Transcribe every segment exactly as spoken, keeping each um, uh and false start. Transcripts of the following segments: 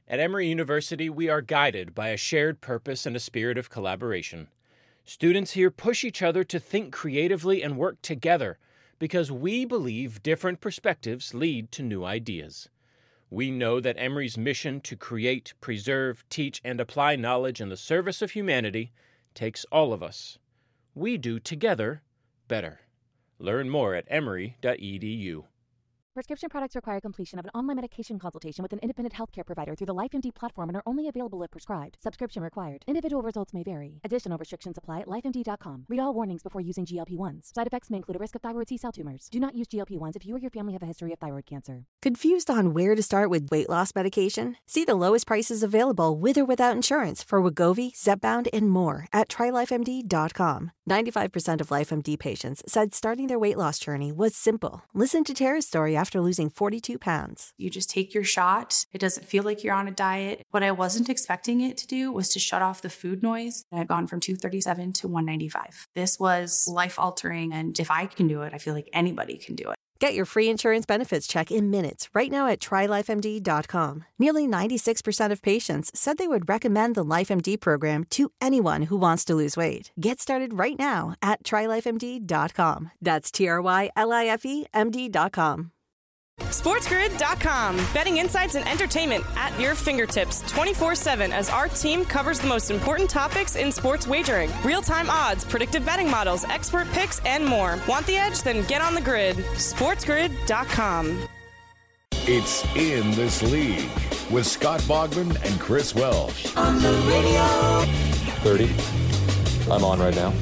At Emory University, we are guided by a shared purpose and a spirit of collaboration. Students here push each other to think creatively and work together because we believe different perspectives lead to new ideas. We know that Emory's mission to create, preserve, teach, and apply knowledge in the service of humanity takes all of us. We do together better. Learn more at emory dot e d u. Prescription products require completion of an online medication consultation with an independent healthcare provider through the LifeMD platform and are only available if prescribed. Subscription required. Individual results may vary. Additional restrictions apply at life M D dot com. Read all warnings before using G L P one s. Side effects may include a risk of thyroid C-cell tumors. Do not use G L P one s if you or your family have a history of thyroid cancer. Confused on where to start with weight loss medication? See the lowest prices available with or without insurance for Wegovy, Zepbound, and more at try life M D dot com. ninety-five percent of LifeMD patients said starting their weight loss journey was simple. Listen to Tara's story after losing forty-two pounds. You just take your shot. It doesn't feel like you're on a diet. What I wasn't expecting it to do was to shut off the food noise. I've gone from two thirty-seven to one ninety-five. This was life-altering, and if I can do it, I feel like anybody can do it. Get your free insurance benefits check in minutes right now at try life M D dot com. Nearly ninety-six percent of patients said they would recommend the LifeMD program to anyone who wants to lose weight. Get started right now at try life M D dot com. That's T R Y L I F E M D dot com. SportsGrid dot com. Betting insights and entertainment at your fingertips twenty-four seven as our team covers the most important topics in sports wagering. Real-time odds, predictive betting models, expert picks, and more. Want the edge? Then get on the grid. SportsGrid dot com. It's In This League with Scott Bogman and Chris Welsh. On the radio. thirty. I'm on right now.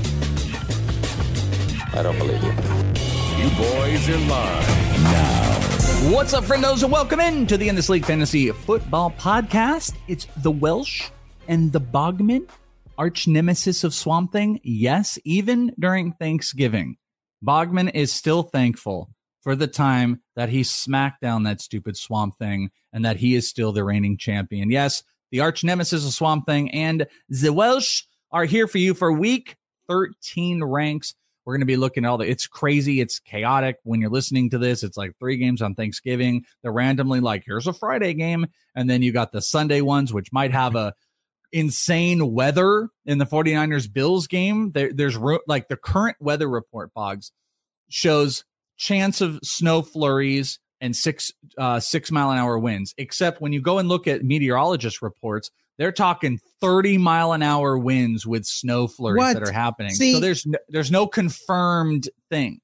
I don't believe you. You boys are live now. What's up, friendos, and welcome in to the In This League Fantasy Football Podcast. It's the Welsh and the Bogman, arch nemesis of Swamp Thing. Yes, even during Thanksgiving, Bogman is still thankful for the time that he smacked down that stupid Swamp Thing and that he is still the reigning champion. Yes, the arch nemesis of Swamp Thing and the Welsh are here for you for week thirteen ranks. We're going to be looking at all the, it's crazy. It's chaotic. When you're listening to this, it's like three games on Thanksgiving. They're randomly like, here's a Friday game. And then you got the Sunday ones, which might have a insane weather in the 49ers Bills game. There, there's ro- like the current weather report, Boggs, shows chance of snow flurries and six, uh, six mile an hour winds. Except when you go and look at meteorologist reports, they're talking thirty mile an hour winds with snow flurries what? that are happening. See, so there's no, there's no confirmed thing.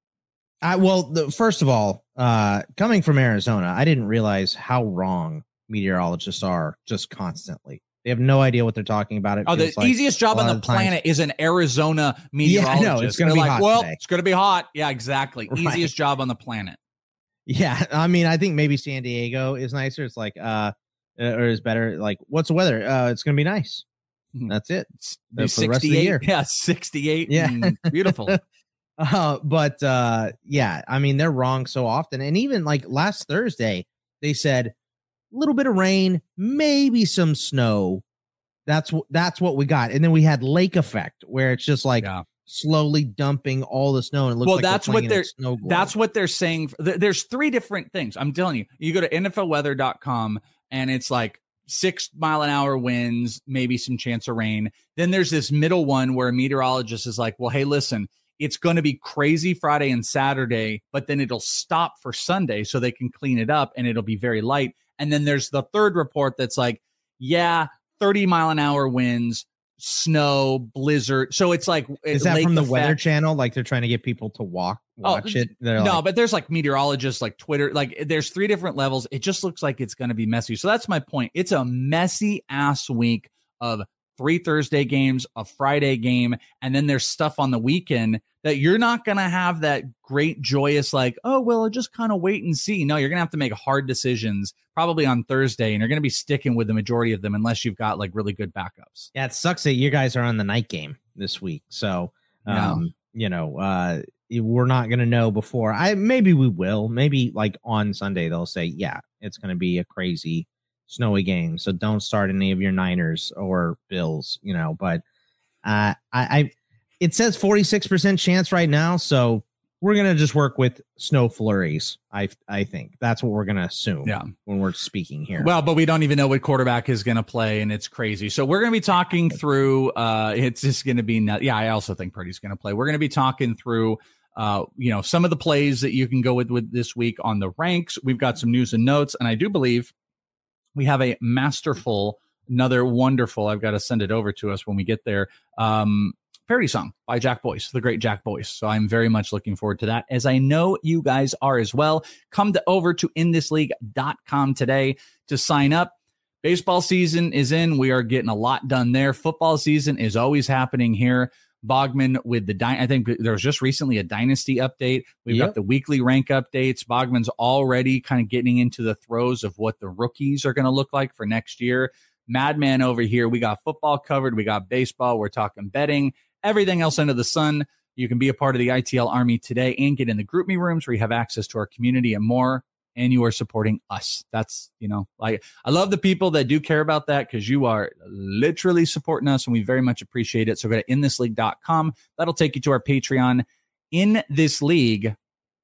I, well, the, first of all, uh, coming from Arizona, I didn't realize how wrong meteorologists are just constantly. They have no idea what they're talking about. It oh, the like easiest job on the planet is an Arizona meteorologist. Yeah, no, it's going to be like, hot well, today. It's going to be hot. Yeah, exactly. Right. Easiest job on the planet. Yeah, I mean, I think maybe San Diego is nicer. It's like, uh, or is better. Like, what's the weather? Uh, it's going to be nice. That's it. Uh, for the rest of the year. Yeah, sixty-eight. Yeah, beautiful. uh, but uh, yeah, I mean, they're wrong so often. And even like last Thursday, they said a little bit of rain, maybe some snow. That's what that's what we got. And then we had lake effect, where it's just like yeah. slowly dumping all the snow. And it looks well, like that's what they're snow that's what they're saying. There's three different things. I'm telling you. You go to N F L weather dot com. And it's like six mile an hour winds, maybe some chance of rain. Then there's this middle one where a meteorologist is like, well, hey, listen, it's going to be crazy Friday and Saturday, but then it'll stop for Sunday so they can clean it up and it'll be very light. And then there's the third report that's like, yeah, thirty mile an hour winds, snow, blizzard. So it's like, is that from the Weather Channel? Like they're trying to get people to walk, watch oh, it. They're no, like, but there's like meteorologists, like Twitter, like there's three different levels. It just looks like it's going to be messy. So that's my point. It's a messy ass week of three Thursday games, a Friday game, and then there's stuff on the weekend that you're not going to have that great joyous like, oh, well, I'll just kind of wait and see. No, you're going to have to make hard decisions probably on Thursday, and you're going to be sticking with the majority of them unless you've got like really good backups. Yeah, it sucks that you guys are on the night game this week. So, um, no. you know, uh, we're not going to know before. I Maybe we will. Maybe like on Sunday they'll say, yeah, it's going to be a crazy snowy game, so don't start any of your Niners or Bills, you know. But uh, I, I, it says forty-six percent chance right now, so we're going to just work with snow flurries. I I think that's what we're going to assume yeah. when we're speaking here. Well, but we don't even know what quarterback is going to play, and it's crazy. So we're going to be talking through, uh, it's just going to be, nut- yeah, I also think Purdy's going to play. We're going to be talking through, uh, you know, some of the plays that you can go with, with this week on the ranks. We've got some news and notes, and I do believe we have a masterful, another wonderful, I've got to send it over to us when we get there, um, parody song by Jack Boyce, the great Jack Boyce. So I'm very much looking forward to that, as I know you guys are as well. Come to over to in this league dot com today to sign up. Baseball season is in. We are getting a lot done there. Football season is always happening here. Bogman with the, dy- I think there was just recently a dynasty update. We've yep. got the weekly rank updates. Bogman's already kind of getting into the throes of what the rookies are going to look like for next year. Madman over here. We got football covered. We got baseball. We're talking betting. Everything else under the sun. You can be a part of the I T L Army today and get in the group me rooms where you have access to our community and more, and you are supporting us. That's, you know, like, I love the people that do care about that, because you are literally supporting us, and we very much appreciate it. So go to in this league dot com. That'll take you to our Patreon, in this league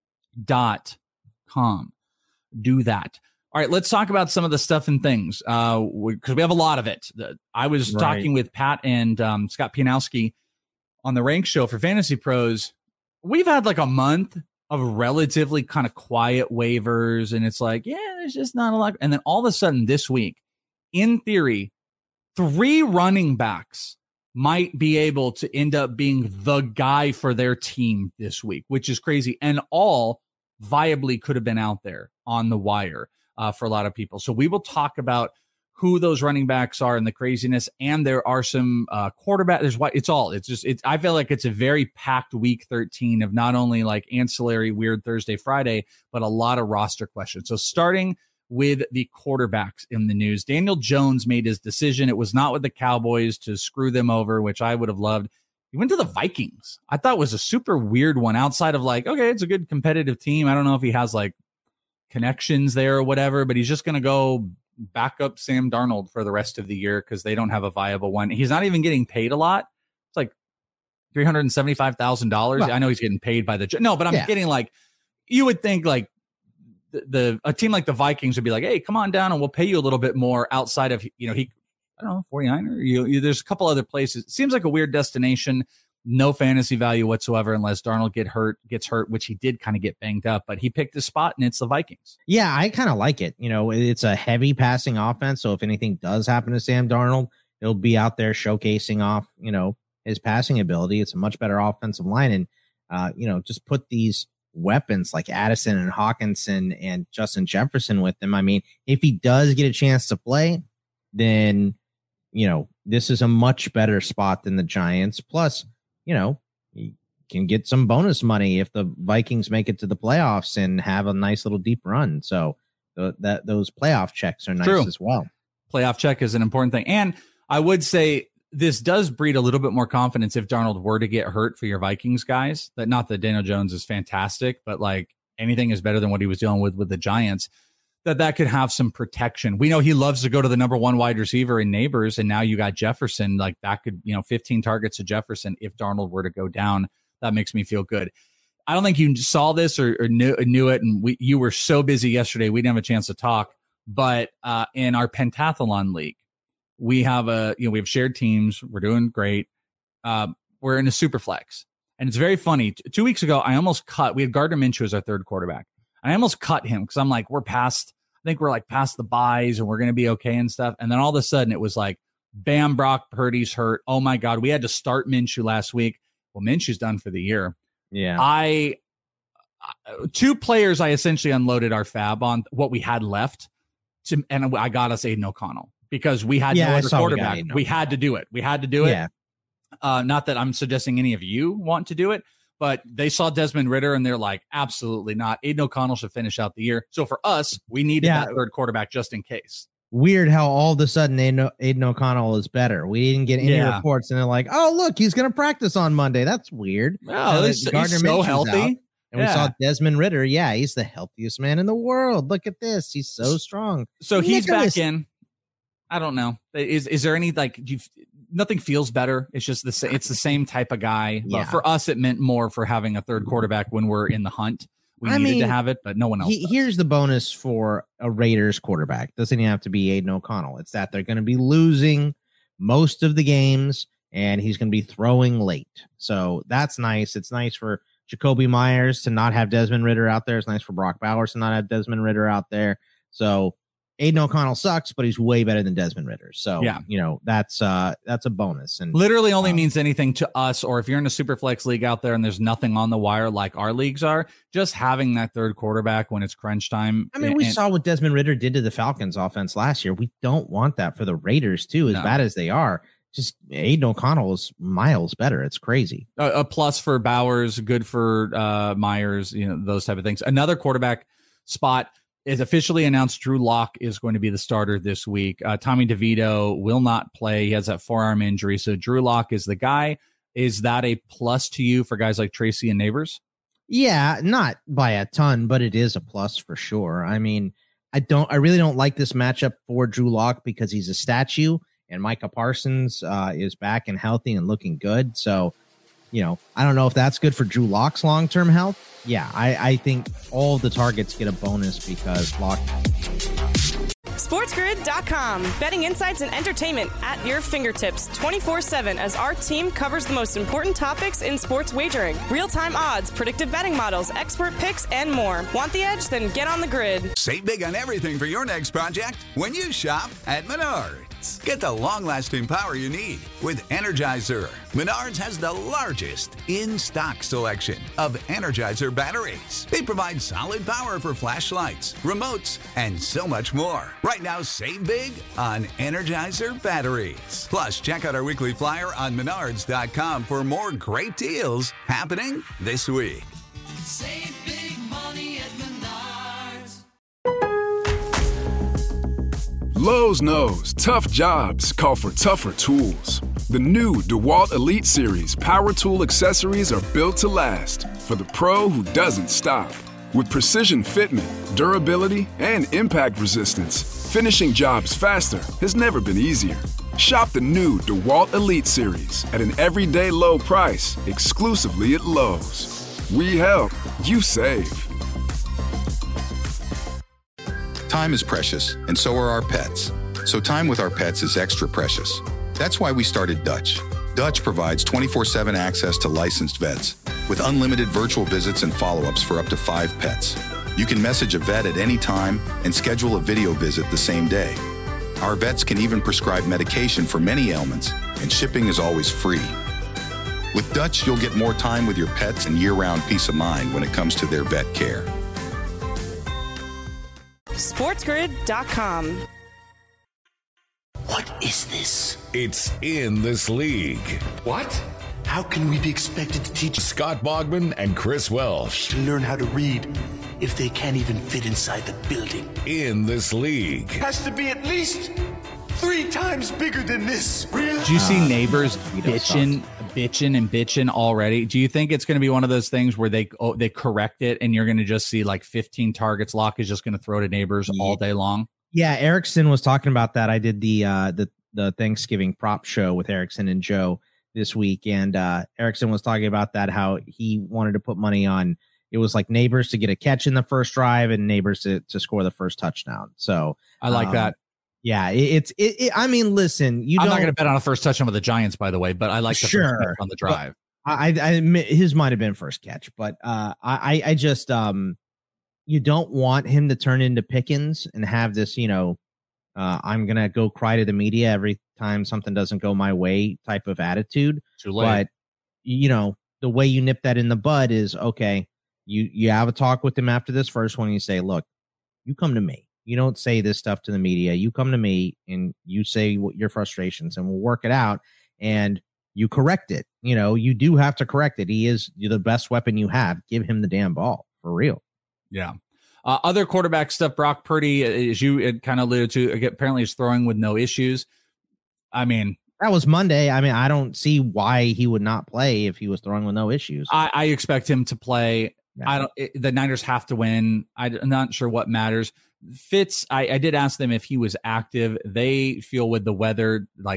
dot com. Do that. All right, let's talk about some of the stuff and things, uh, because we, we have a lot of it. I was right. talking with Pat and um, Scott Pianowski on the Rank Show for Fantasy Pros. We've had like a month of relatively kind of quiet waivers, and it's like, yeah, there's just not a lot. And then all of a sudden this week, in theory, three running backs might be able to end up being the guy for their team this week, which is crazy. And all viably could have been out there on the wire uh, for a lot of people. So we will talk about who those running backs are and the craziness. And there are some uh, quarterback. There's what it's all. It's just, it's, I feel like it's a very packed week thirteen of not only like ancillary weird Thursday, Friday, but a lot of roster questions. So starting with the quarterbacks in the news, Daniel Jones made his decision. It was not with the Cowboys to screw them over, which I would have loved. He went to the Vikings. I thought was a super weird one, outside of like, okay, it's a good competitive team. I don't know if he has like connections there or whatever, but he's just going to go back up Sam Darnold for the rest of the year because they don't have a viable one. He's not even getting paid a lot. It's like three hundred seventy-five thousand dollars. Well, I know he's getting paid by the, no, but I'm yeah. getting like, you would think like the, the, a team like the Vikings would be like, hey, come on down and we'll pay you a little bit more outside of, you know, he, I don't know, forty-niner. You, you, there's a couple other places. It seems like a weird destination. No fantasy value whatsoever unless Darnold get hurt, gets hurt, which he did kind of get banged up, but he picked his spot, and it's the Vikings. Yeah, I kind of like it. You know, it's a heavy passing offense, so if anything does happen to Sam Darnold, he'll be out there showcasing off, you know, his passing ability. It's a much better offensive line, and uh, you know, just put these weapons like Addison and Hawkinson and Justin Jefferson with him. I mean, if he does get a chance to play, then you know, this is a much better spot than the Giants. Plus, you know, you can get some bonus money if the Vikings make it to the playoffs and have a nice little deep run. So th- that those playoff checks are nice True. as well. Playoff check is an important thing. And I would say this does breed a little bit more confidence if Darnold were to get hurt for your Vikings guys. That not that Daniel Jones is fantastic, but like anything is better than what he was dealing with with the Giants. That that could have some protection. We know he loves to go to the number one wide receiver in Neighbors, and now you got Jefferson. Like that could, you know, fifteen targets to Jefferson if Darnold were to go down. That makes me feel good. I don't think you saw this or, or knew, knew it, and we, you were so busy yesterday we didn't have a chance to talk. But uh, in our pentathlon league, we have a you know we have shared teams. We're doing great. Uh, we're in a super flex, and it's very funny. T- two weeks ago, I almost cut. We had Gardner Minshew as our third quarterback. I almost cut him because I'm like, we're past, I think we're like past the buys and we're going to be okay and stuff. And then all of a sudden it was like, bam, Brock Purdy's hurt. Oh my God. We had to start Minshew last week. Well, Minshew's done for the year. Yeah. I, two players, I essentially unloaded our fab on what we had left to, and I got us Aiden O'Connell because we had yeah, no other quarterback. We, we had to do it. We had to do it. Yeah. Uh, not that I'm suggesting any of you want to do it, but they saw Desmond Ridder and they're like, absolutely not. Aiden O'Connell should finish out the year. So for us, we needed yeah. that third quarterback just in case. Weird how all of a sudden Aiden, Aiden O'Connell is better. We didn't get any yeah. reports, and they're like, oh, look, he's going to practice on Monday. That's weird. Oh, he's, he's so healthy. Out, and yeah. we saw Desmond Ridder. Yeah, he's the healthiest man in the world. Look at this. He's so strong. So he's Nicholas. back in. I don't know. Is is there any, like, do you, nothing feels better. It's just the same. It's the same type of guy. Yeah. But for us, it meant more for having a third quarterback when we're in the hunt. We I needed mean, to have it, but no one else. He, here's the bonus for a Raiders quarterback. Doesn't even have to be Aiden O'Connell. It's that they're going to be losing most of the games, and he's going to be throwing late. So that's nice. It's nice for Jacoby Myers to not have Desmond Ridder out there. It's nice for Brock Bowers to not have Desmond Ridder out there. So Aiden O'Connell sucks, but he's way better than Desmond Ridder. So, yeah. you know, that's uh, that's a bonus. And literally only um, means anything to us, or if you're in a super flex league out there and there's nothing on the wire like our leagues are, just having that third quarterback when it's crunch time. I mean, we and, saw what Desmond Ridder did to the Falcons offense last year. We don't want that for the Raiders, too, as no. bad as they are. Just Aiden O'Connell is miles better. It's crazy. A, a plus for Bowers, good for uh, Myers, you know, those type of things. Another quarterback spot is officially announced. Drew Lock is going to be the starter this week. Uh, Tommy DeVito will not play. He has that forearm injury. So Drew Lock is the guy. Is that a plus to you for guys like Tracy and Neighbors? Yeah, not by a ton, but it is a plus for sure. I mean, I don't, I really don't like this matchup for Drew Lock because he's a statue and Micah Parsons uh, is back and healthy and looking good. So, you know, I don't know if that's good for Drew Lock's long-term health. Yeah, I, I think all the targets get a bonus because Lock. SportsGrid dot com. Betting insights and entertainment at your fingertips twenty-four seven as our team covers the most important topics in sports wagering. Real-time odds, predictive betting models, expert picks, and more. Want the edge? Then get on the grid. Save big on everything for your next project when you shop at Menards. Get the long-lasting power you need with Energizer. Menards has the largest in-stock selection of Energizer batteries. They provide solid power for flashlights, remotes, and so much more. Right now, save big on Energizer batteries. Plus, check out our weekly flyer on Menards dot com for more great deals happening this week. Save big money at Menards. Lowe's knows tough jobs call for tougher tools. The new DeWalt Elite Series power tool accessories are built to last for the pro who doesn't stop. With precision fitment, durability, and impact resistance, finishing jobs faster has never been easier. Shop the new DeWalt Elite Series at an everyday low price exclusively at Lowe's. We help, you save. Time is precious, and so are our pets. So time with our pets is extra precious. That's why we started Dutch. Dutch provides twenty-four seven access to licensed vets with unlimited virtual visits and follow-ups for up to five pets. You can message a vet at any time and schedule a video visit the same day. Our vets can even prescribe medication for many ailments, and shipping is always free. With Dutch, you'll get more time with your pets and year-round peace of mind when it comes to their vet care. SportsGrid dot com. What is this? It's In This League. What? How can we be expected to teach Scott Bogman and Chris Welsh to learn how to read if they can't even fit inside the building? In This League. Has to be at least three times bigger than this. Really? Do you see Neighbors bitching, bitching, and bitching already? Do you think it's going to be one of those things where they oh, they correct it and you're going to just see like fifteen targets? Lock is just going to throw to Neighbors yeah. all day long? Yeah, Erickson was talking about that. I did the uh, the the Thanksgiving prop show with Erickson and Joe this week, and uh, Erickson was talking about that, how he wanted to put money on. It was like Neighbors to get a catch in the first drive and Neighbors to, to score the first touchdown. So I like um, that. Yeah, it, it's. It, it, I mean, listen, you. I'm don't, not going to bet on a first touchdown with the Giants, by the way, but I like the sure, first catch on the drive. I, I admit his might have been first catch, but uh, I, I just um, you don't want him to turn into Pickens and have this, you know, uh, I'm gonna go cry to the media every time something doesn't go my way type of attitude. Too late. But you know, the way you nip that in the bud is okay. You you have a talk with him after this first one. And you say, look, you come to me. You don't say this stuff to the media. You come to me and you say what your frustrations, and we'll work it out. And you correct it. You know, you do have to correct it. He is the best weapon you have. Give him the damn ball for real. Yeah. Uh, other quarterback stuff. Brock Purdy, as you kind of alluded to, apparently is throwing with no issues. I mean, that was Monday. I mean, I don't see why he would not play if he was throwing with no issues. I, I expect him to play. Yeah. I don't. It, the Niners have to win. I, I'm not sure what matters. Fitz, I, I did ask them if he was active. They feel with the weather, like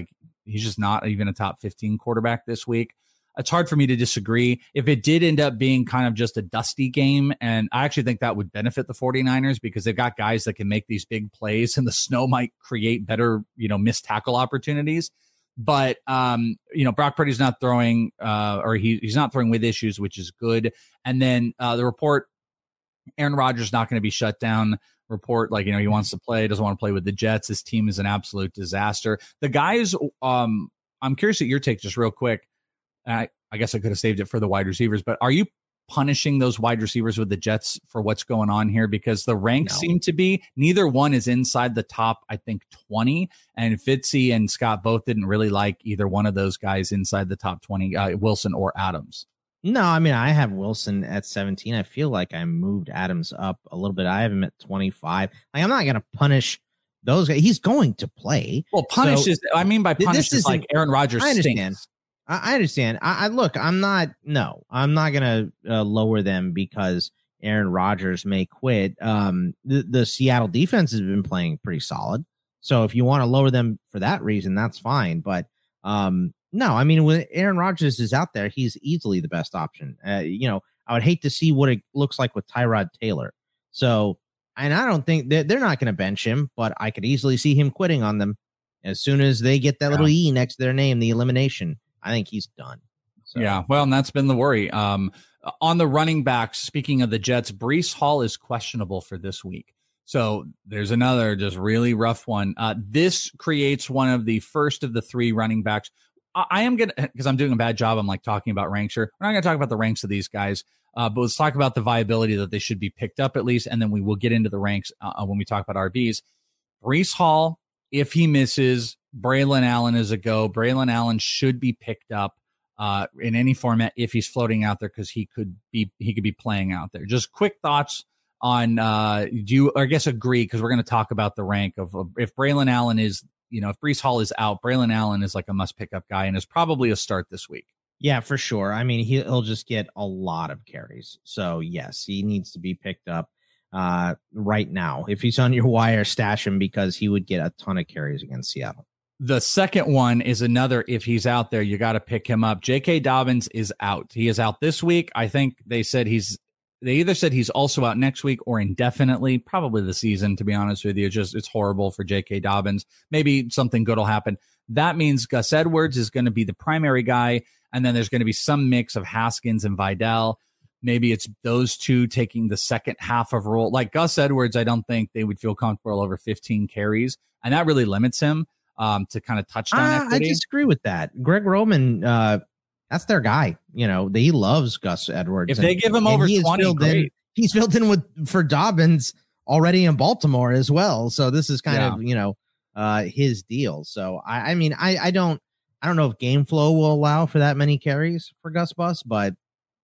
he's just not even a top fifteen quarterback this week. It's hard for me to disagree. If it did end up being kind of just a dusty game, and I actually think that would benefit the 49ers because they've got guys that can make these big plays, and the snow might create better, you know, missed tackle opportunities. But, um, you know, Brock Purdy's not throwing, uh, or he, he's not throwing with issues, which is good. And then uh, the report, Aaron Rodgers not going to be shut down. Report, like, you know, he wants to play, doesn't want to play with the Jets. His team is an absolute disaster. The guys, um, I'm curious at your take just real quick. I, I guess I could have saved it for the wide receivers, but are you punishing those wide receivers with the Jets for what's going on here? Because the ranks no. seem to be, neither one is inside the top, I think, twenty. And Fitzy and Scott both didn't really like either one of those guys inside the top twenty, uh, Wilson or Adams. No, I mean, I have Wilson at seventeen. I feel like I moved Adams up a little bit. I have him at twenty-five. Like, I'm not going to punish those guys. He's going to play. Well, punish so, is, I mean, by punish is like Aaron Rodgers. I understand. Stinks. I understand. I, I look, I'm not, no, I'm not going to uh, lower them because Aaron Rodgers may quit. Um, the, the Seattle defense has been playing pretty solid. So if you want to lower them for that reason, that's fine. But um, no, I mean, when Aaron Rodgers is out there, he's easily the best option. Uh, you know, I would hate to see what it looks like with Tyrod Taylor. So, and I don't think they're, they're not going to bench him, but I could easily see him quitting on them as soon as they get that yeah. little E next to their name, the elimination. I think he's done. So. Yeah, well, and that's been the worry. Um, on the running backs, speaking of the Jets, Breece Hall is questionable for this week. So there's another just really rough one. Uh, this creates one of the first of the three running backs. I, I am going to, because I'm doing a bad job, I'm like talking about ranks here. We're not going to talk about the ranks of these guys, uh, but let's talk about the viability that they should be picked up at least, and then we will get into the ranks uh, when we talk about R Bs. Breece Hall, if he misses, Braylon Allen is a go. Braylon Allen should be picked up uh, in any format if he's floating out there because he could be he could be playing out there. Just quick thoughts on uh, do you, or I guess agree, because we're going to talk about the rank of, of if Braylon Allen is, you know, if Breece Hall is out, Braylon Allen is like a must pick up guy and is probably a start this week. Yeah, for sure. I mean, he'll just get a lot of carries. So yes, he needs to be picked up uh, right now. If he's on your wire, stash him because he would get a ton of carries against Seattle. The second one is another, if he's out there, you got to pick him up. J K. Dobbins is out. He is out this week. I think they said he's, they either said he's also out next week or indefinitely, probably the season, to be honest with you. It's just, it's horrible for J K. Dobbins. Maybe something good will happen. That means Gus Edwards is going to be the primary guy. And then there's going to be some mix of Haskins and Vidal. Maybe it's those two taking the second half of role. Like Gus Edwards, I don't think they would feel comfortable over fifteen carries. And that really limits him. Um, to kind of touchdown uh, equity. I disagree with that. Greg Roman, uh, that's their guy. You know, he loves Gus Edwards. If they and, give him over twenty, great. In, he's built in with for Dobbins already in Baltimore as well. So this is kind yeah. of, you know, uh, his deal. So I, I mean, I, I don't, I don't know if game flow will allow for that many carries for Gus Bus, but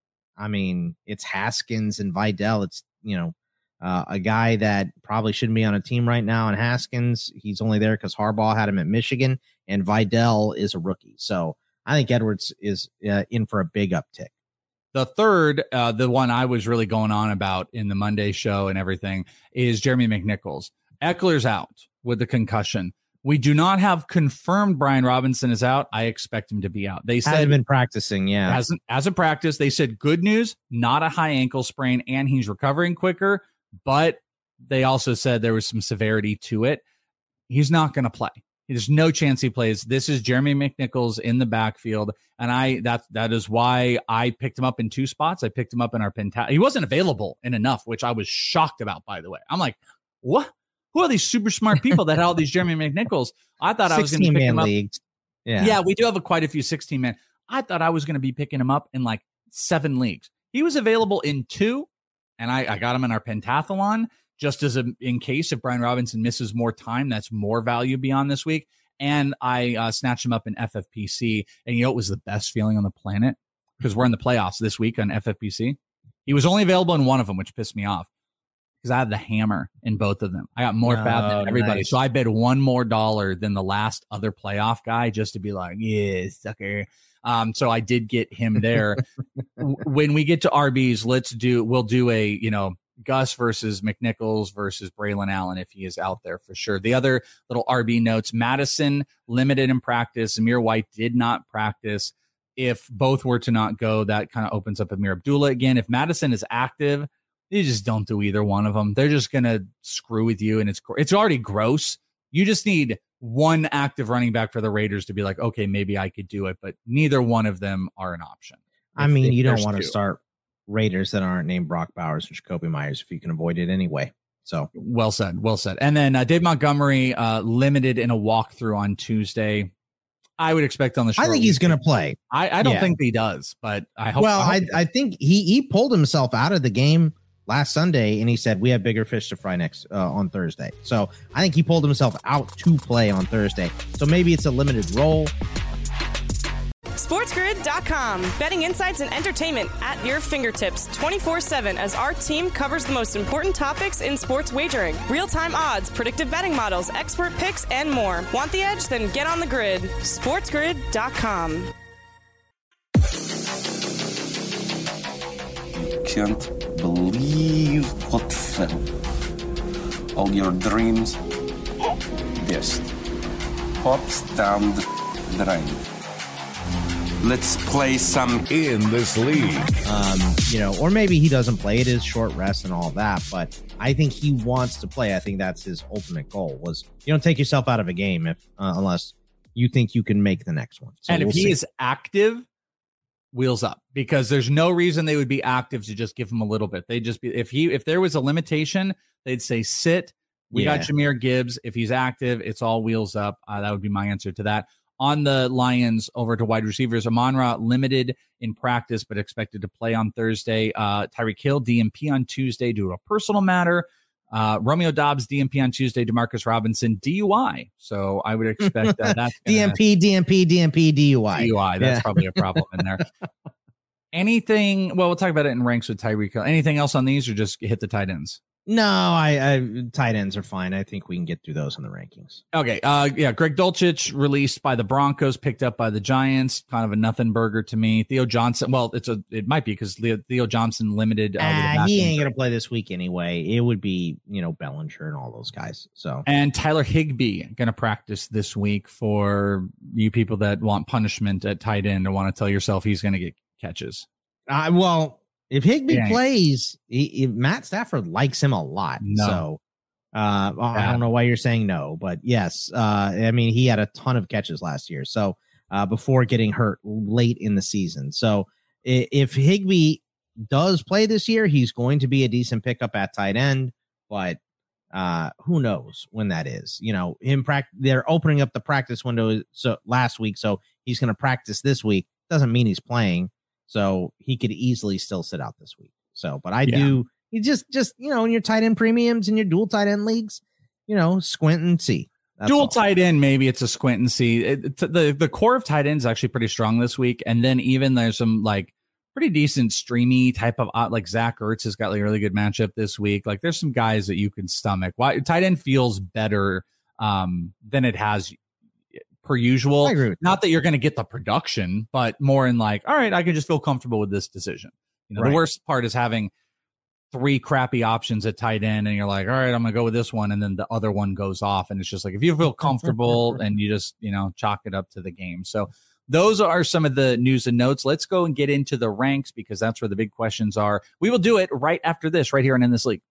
I mean, it's Haskins and Vidal. It's, you know, Uh, a guy that probably shouldn't be on a team right now. And Haskins, he's only there because Harbaugh had him at Michigan, and Vidal is a rookie. So I think Edwards is uh, in for a big uptick. The third, uh, the one I was really going on about in the Monday show and everything, is Jeremy McNichols. Eckler's out with the concussion. We do not have confirmed Brian Robinson is out. I expect him to be out. They said hasn't been practicing. Yeah, hasn't as a practice. They said good news, not a high ankle sprain, and he's recovering quicker. But they also said there was some severity to it. He's not going to play. There's no chance he plays. This is Jeremy McNichols in the backfield, and I that that is why I picked him up in two spots. I picked him up in our Penta. He wasn't available in enough, which I was shocked about, by the way. I'm like, what? Who are these super smart people that had all these Jeremy McNichols? I thought I was going to pick him up. Leagues. Yeah, yeah, we do have a, quite a few sixteen man. I thought I was going to be picking him up in like seven leagues. He was available in two. And I, I got him in our pentathlon just as a, in case if Brian Robinson misses more time, that's more value beyond this week. And I uh, snatched him up in F F P C. And you know, it was the best feeling on the planet because we're in the playoffs this week on F F P C. He was only available in one of them, which pissed me off because I had the hammer in both of them. I got more oh, fab than everybody. Nice. So I bet one more dollar than the last other playoff guy just to be like, yeah, sucker. Um, so I did get him there. When we get to R Bs, let's do, we'll do a, you know, Gus versus McNichols versus Braylon Allen if he is out there for sure. The other little R B notes, Madison limited in practice. Zamir White did not practice. If both were to not go, that kind of opens up Amir Abdullah again. If Madison is active, you just don't do either one of them. They're just going to screw with you, and it's it's already gross. You just need one active running back for the Raiders to be like, okay, maybe I could do it, but neither one of them are an option. I if, mean, if you don't want to start Raiders that aren't named Brock Bowers or Jacoby Myers if you can avoid it anyway. So well said, well said. And then uh, Dave Montgomery uh, limited in a walkthrough on Tuesday. I would expect on the short I think he's going to play. I, I don't yeah. think he does, but I hope. Well, I, hope I, I think he, he pulled himself out of the game last Sunday, and he said, we have bigger fish to fry next uh, on Thursday. So I think he pulled himself out to play on Thursday. So maybe it's a limited role. SportsGrid dot com. Betting insights and entertainment at your fingertips twenty-four seven as our team covers the most important topics in sports wagering. Real-time odds, predictive betting models, expert picks, and more. Want the edge? Then get on the grid. SportsGrid dot com. You can't believe what fell. All your dreams, just pops down the drain. Let's play some in this league. Um, you know, or maybe he doesn't play. It is short rest and all that, but I think he wants to play. I think that's his ultimate goal. Was you don't take yourself out of a game if uh, unless you think you can make the next one. So and we'll if he see. is active, wheels up, because there's no reason they would be active to just give him a little bit. They just be if he if there was a limitation, they'd say sit. We Yeah. got Jahmyr Gibbs. If he's active, it's all wheels up. Uh, that would be my answer to that. On the Lions, over to wide receivers, Amon-Ra limited in practice, but expected to play on Thursday. Uh, Tyreek Hill, D M P on Tuesday due to a personal matter. Uh, Romeo Dobbs, D M P on Tuesday. Demarcus Robinson, D U I. So I would expect uh, that's D M P, D M P, D M P, D U I. D U I. That's Yeah. probably a problem in there. Anything, well, we'll talk about it in ranks with Tyreek Hill. Anything else on these, or just hit the tight ends? No, I, I tight ends are fine. I think we can get through those in the rankings. Okay. Uh, yeah. Greg Dulcich released by the Broncos, picked up by the Giants. Kind of a nothing burger to me. Theo Johnson. Well, it's a. It might be because Theo Johnson limited. Uh, with a Ah, back he injury. ain't gonna play this week anyway. It would be you know Bellinger and all those guys. So And Tyler Higbee going to practice this week for you people that want punishment at tight end and want to tell yourself he's going to get catches. uh, well. If Higbee Yeah. plays, he, he- Matt Stafford likes him a lot. No. So uh, I Bad. don't know why you're saying no, but yes. Uh, I mean, he had a ton of catches last year. So uh, before getting hurt late in the season. So i- if Higbee does play this year, he's going to be a decent pickup at tight end. But uh, who knows when that is? You know, him prac- they're opening up the practice window so last week. So he's going to practice this week. Doesn't mean he's playing. So he could easily still sit out this week. So, but I Yeah. do, you just, just, you know, in your tight end premiums and your dual tight end leagues, you know, squint and see. That's Dual all. tight end, maybe it's a squint and see. It, the the core of tight ends is actually pretty strong this week, and then even there's some like pretty decent streamy type of uh, like Zach Ertz has got like a really good matchup this week. Like there's some guys that you can stomach. Why tight end feels better um, than it has per usual. I agree with Not that you're going to get the production, but more in like, all right, I can just feel comfortable with this decision. You know, Right. the worst part is having three crappy options at tight end and you're like, all right, I'm gonna go with this one, and then the other one goes off, and it's just like if you feel comfortable and you just, you know, chalk it up to the game. So those are some of the news and notes. Let's go and get into the ranks because that's where the big questions are. We will do it right after this, right here on In This League.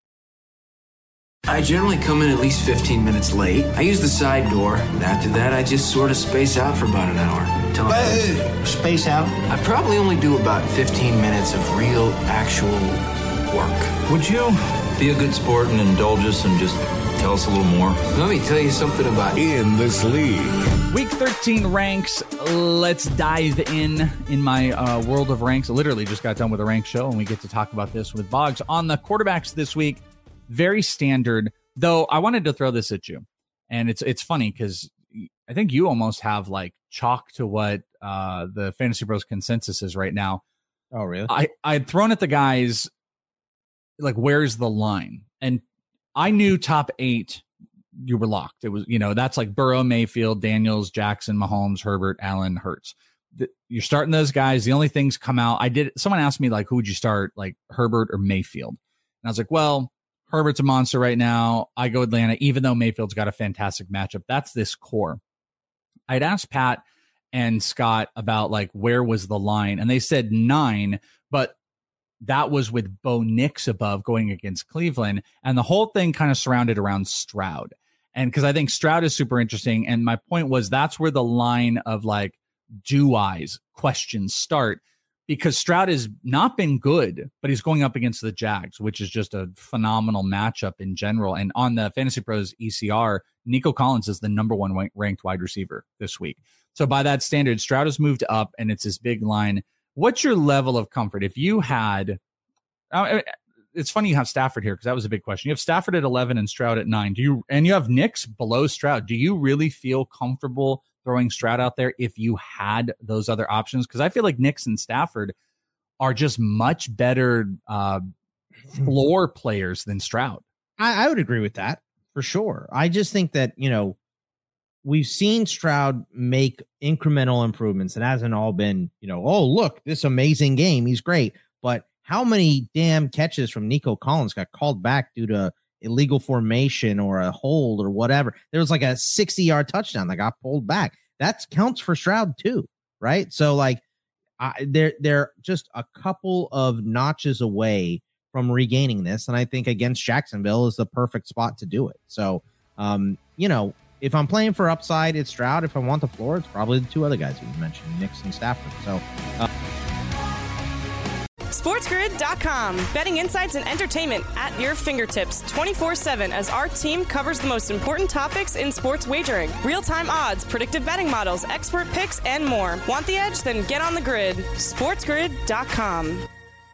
I generally come in at least fifteen minutes late. I use the side door, and after that, I just sort of space out for about an hour. Till I space out? I probably only do about fifteen minutes of real, actual work. Would you be a good sport and indulge us and just tell us a little more? Let me tell you something about In This League. Week thirteen ranks. Let's dive in in my uh, world of ranks. I literally just got done with a rank show, and we get to talk about this with Boggs. On the quarterbacks this week, very standard, though I wanted to throw this at you. And it's it's funny because I think you almost have like chalk to what uh, the Fantasy Bros consensus is right now. Oh, really? I, I had thrown at the guys, like, where's the line? And I knew top eight, you were locked. It was, you know, that's like Burrow, Mayfield, Daniels, Jackson, Mahomes, Herbert, Allen, Hurts. The, you're starting those guys. The only things come out. I did. Someone asked me, like, who would you start, like Herbert or Mayfield? And I was like, well, Herbert's a monster right now. I go Atlanta, even though Mayfield's got a fantastic matchup. That's this core. I'd asked Pat and Scott about like, where was the line? And they said nine, but that was with Bo Nix above going against Cleveland. And the whole thing kind of surrounded around Stroud. And because I think Stroud is super interesting. And my point was that's where the line of like, do I's questions start, because Stroud has not been good, but he's going up against the Jags, which is just a phenomenal matchup in general. And on the Fantasy Pros E C R, Nico Collins is the number one ranked wide receiver this week. So by that standard, Stroud has moved up and it's this big line. What's your level of comfort? If you had, uh, it's funny you have Stafford here because that was a big question. You have Stafford at eleven and Stroud at nine. Do you, and you have Nix below Stroud. Do you really feel comfortable throwing Stroud out there if you had those other options? Because I feel like Nix and Stafford are just much better uh, floor players than Stroud. I, I would agree with that for sure. I just think that, you know, we've seen Stroud make incremental improvements. It hasn't all been, you know, oh, look, this amazing game. He's great. But how many damn catches from Nico Collins got called back due to illegal formation or a hold or whatever? There was like a sixty yard touchdown that got pulled back. That counts for Stroud too, right? So like I, they're they're just a couple of notches away from regaining this, and I think against Jacksonville is the perfect spot to do it. So um, you know, if I'm playing for upside, it's Stroud. If I want the floor, it's probably the two other guys you mentioned, Nix and Stafford. So. Uh, SportsGrid dot com. Betting insights and entertainment at your fingertips twenty-four seven as our team covers the most important topics in sports wagering. Real-time odds, predictive betting models, expert picks, and more. Want the edge? Then get on the grid. SportsGrid dot com.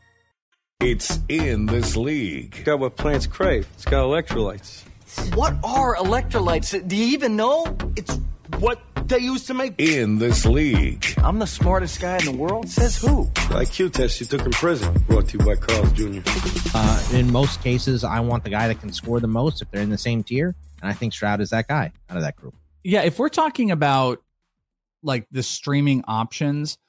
It's in this league. Got what plants crave. It's got electrolytes. What are electrolytes? Do you even know? It's what they used to make. In this league. I'm the smartest guy in the world? Says who? I Q test you took in prison. Brought to you by Carl's Junior Uh, in most cases, I want the guy that can score the most if they're in the same tier. And I think Stroud is that guy out of that group. Yeah, if we're talking about like the streaming options,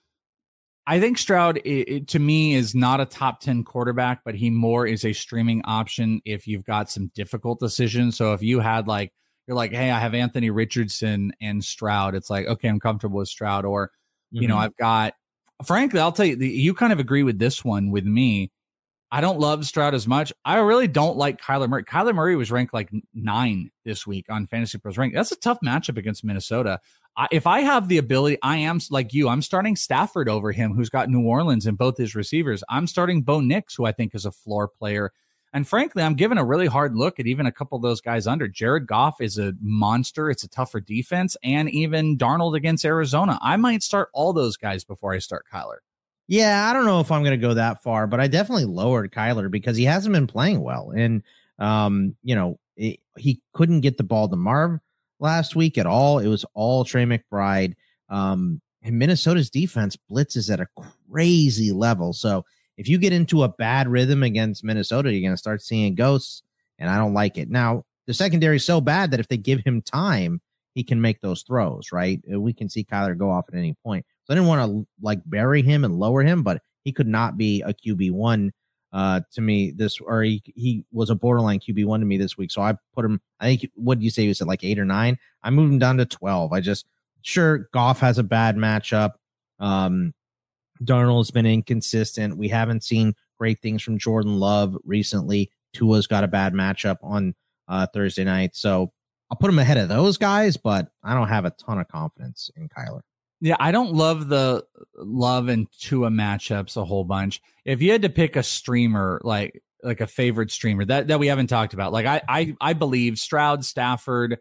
I think Stroud, it, it, to me, is not a top ten quarterback, but he more is a streaming option if you've got some difficult decisions. So if you had like, you're like, hey, I have Anthony Richardson and Stroud. It's like, okay, I'm comfortable with Stroud. Or, mm-hmm. you know, I've got, frankly, I'll tell you, the, you kind of agree with this one with me. I don't love Stroud as much. I really don't like Kyler Murray. Kyler Murray was ranked like nine this week on Fantasy Pros rank. That's a tough matchup against Minnesota. I, if I have the ability, I am like you. I'm starting Stafford over him, who's got New Orleans in both his receivers. I'm starting Bo Nix, who I think is a floor player. And frankly, I'm giving a really hard look at even a couple of those guys under. Jared Goff is a monster. It's a tougher defense. And even Darnold against Arizona. I might start all those guys before I start Kyler. Yeah, I don't know if I'm going to go that far, but I definitely lowered Kyler because he hasn't been playing well. And, um, you know, it, he couldn't get the ball to Marv last week at all. It was all Trey McBride. Um, and Minnesota's defense blitzes at a crazy level. So if you get into a bad rhythm against Minnesota, you're going to start seeing ghosts, and I don't like it. Now, the secondary is so bad that if they give him time, he can make those throws, right? We can see Kyler go off at any point. So I didn't want to like bury him and lower him, but he could not be a Q B one uh, to me this, or he, he was a borderline Q B one to me this week. So I put him, I think, what did you say? He was at like eight or nine? I moved him down to twelve. I just, sure, Goff has a bad matchup. Um, Darnold has been inconsistent. We haven't seen great things from Jordan Love recently. Tua's got a bad matchup on uh, Thursday night. So I'll put him ahead of those guys, but I don't have a ton of confidence in Kyler. Yeah, I don't love the Love and Tua matchups a whole bunch. If you had to pick a streamer, like like a favorite streamer that, that we haven't talked about, like I, I I believe Stroud, Stafford,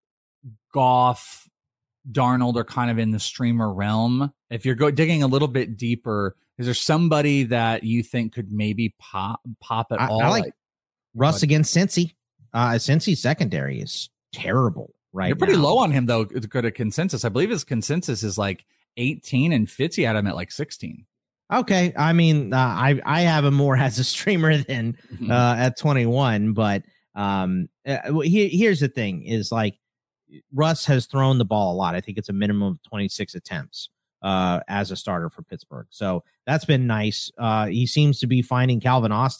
Goff, Darnold are kind of in the streamer realm. If you're go, digging a little bit deeper, is there somebody that you think could maybe pop pop at I, all? I like, like Russ what? against Cincy. Uh, Cincy's secondary is terrible. Right, you're pretty now. low on him though. To go to consensus, I believe his consensus is like eighteen, and Fitzy had him at like sixteen. Okay, I mean, uh, I I have him more as a streamer than Mm-hmm. uh, at twenty-one, but um, uh, here, here's the thing: is like Russ has thrown the ball a lot. I think it's a minimum of twenty-six attempts uh, as a starter for Pittsburgh, so that's been nice. Uh, he seems to be finding Calvin Austin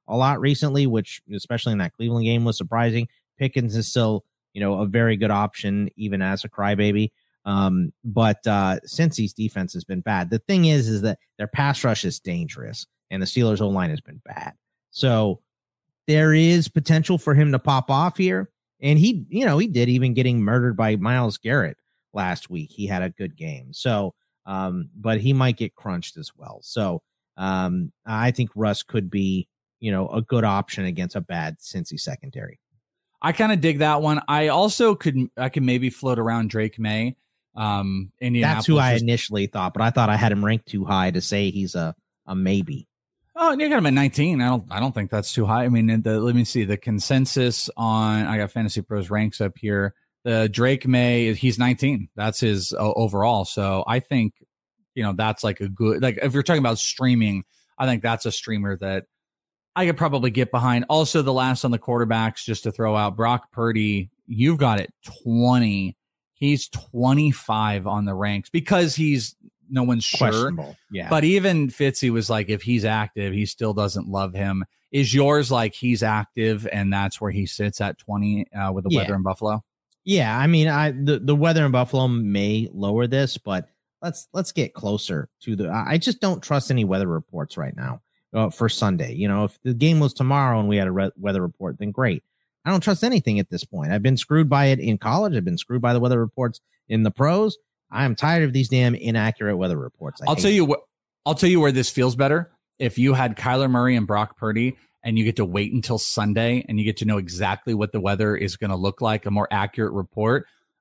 a lot recently, which especially in that Cleveland game was surprising. Pickens is still, you know, a very good option, even as a crybaby. Um, but uh, Cincy's defense has been bad. The thing is, is that their pass rush is dangerous, and the Steelers' O-line has been bad. So there is potential for him to pop off here. And he, you know, he did, even getting murdered by Myles Garrett last week. He had a good game. So, um, but he might get crunched as well. So um, I think Russ could be, you know, a good option against a bad Cincy secondary. I kind of dig that one. I also could, I could maybe float around Drake May. Um, That's who I initially thought, but I thought I had him ranked too high to say he's a, a maybe. Oh, you got him at nineteen. I don't, I don't think that's too high. I mean, the, let me see the consensus on, I got Fantasy Pros ranks up here. The Drake May, he's nineteen. That's his uh, overall. So I think, you know, that's like a good, like if you're talking about streaming, I think that's a streamer that I could probably get behind. Also, the last on the quarterbacks, just to throw out Brock Purdy, you've got it twenty. He's twenty-five on the ranks because he's no one's sure. Yeah. But even Fitzy was like, if he's active, he still doesn't love him. Is yours like he's active and that's where he sits at twenty uh, with the Yeah. weather in Buffalo? Yeah, I mean, I the, the weather in Buffalo may lower this, but let's let's get closer to the. I just don't trust any weather reports right now uh, for Sunday. You know, if the game was tomorrow and we had a re- weather report, then great. I don't trust anything at this point. I've been screwed by it in college. I've been screwed by the weather reports in the pros. I am tired of these damn inaccurate weather reports. I I'll hate tell you it. what. I'll tell you where this feels better. If you had Kyler Murray and Brock Purdy, and you get to wait until Sunday, and you get to know exactly what the weather is going to look like, a more accurate report.